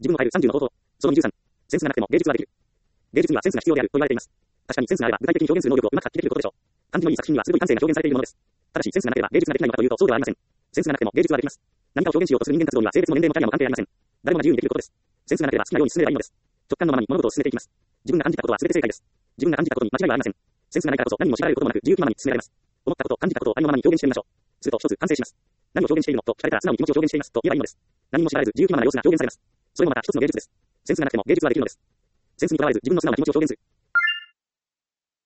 自分を変える30の方法。その23。センスがなくても芸術はできる。芸術にはセンスが必要であると言われています。確かにセンスがあれば具体的に表現する能力をうまく発揮できることでしょう。感じのいい作品には鋭い感性が表現されているものです。ただしセンスがなければ芸術ができないのかというとそうではありません。センスがなくても芸術はできます。何かを表現しようとする人間活動には性別も年齢もキャリアも関係ありません。誰もが自由にできることです。センスがなければ好きなように進めればいいのです。直感のままに物事を進めていきます。自分が感じたことは全て正解です。自分が感じたことに間違いはありません。センスがないからこそ何も縛られることもなく自由気ままに進められます。思ったこと、感じたことをありのままに表現してみましょう。すると一つ完成します。何を表現しているのと聞かれたら素直に気持ちを表現していますと言えばいいのです。何も縛られず自由気ままな様子が表現されます。それもまた一つの芸術です。センスがなくても芸術はできるのです。センスにとらわれず自分の素直な気持ちを表現する。